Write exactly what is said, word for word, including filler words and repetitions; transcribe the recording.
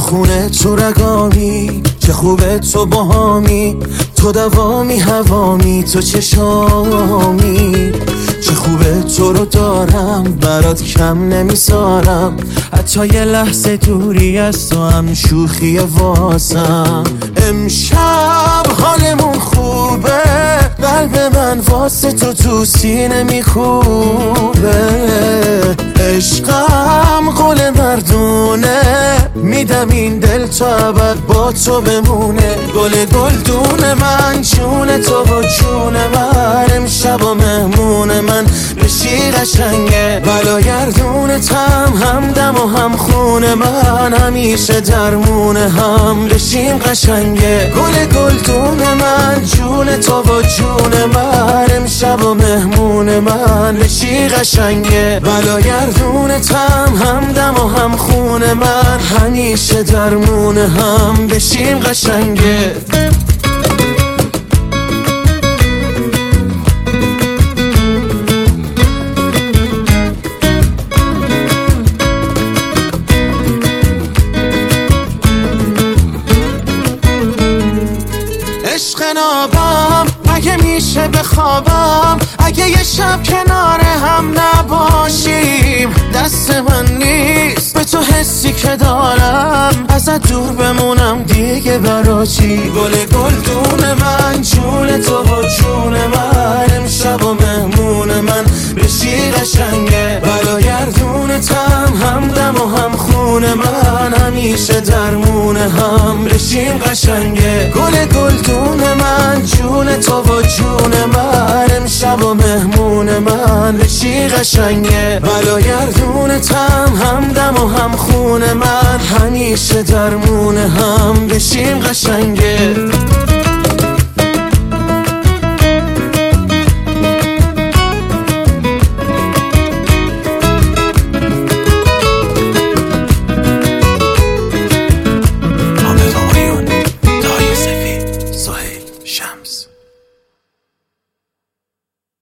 خونه تو رگامی، چه خوبه تو باهامی، تو دوامی هوامی، تو چشامی. چه خوبه تو رو دارم، برات کم نمیذارم، حتی یه لحظه دوری از تو هم شوخی واسم. امشب حالمون خوبه، قلب من واسه تو تو سینه میخوبه. عشقم قول مردونه، میدم این دل تا ابد با تو بمونه. گل گلدون من، جون تو و جون من، امشب و مهمون من بشی قشنگه. بلاگردونتم همدم و هم خون من، همیشه درمون هم بشیم قشنگه. گل گلدون من، جون تو و جون من، امشب و مهمون من بشی قشنگه. بلاگردونتم همدم و هم خون من، همیشه درمون هم بشیم قشنگه. عشق نابم اگه میشه بخوابم، اگه یه شب کنار هم نباشیم. دست من نیست به تو حسی که دارم، ازت دور بمونم دیگه برا چی؟ گل گلدون من، جون تو و جون من، امشب و مهمون من بشی قشنگه. بلاگردونتم همدم و هم خون من، همیشه درمون هم بشیم قشنگه. گل گلدون من، جون تو و جون من، امشب و مهمون من بشی قشنگه. بلاگردونتم همدم و هم خون من، همیشه درمون هم بشیم قشنگه.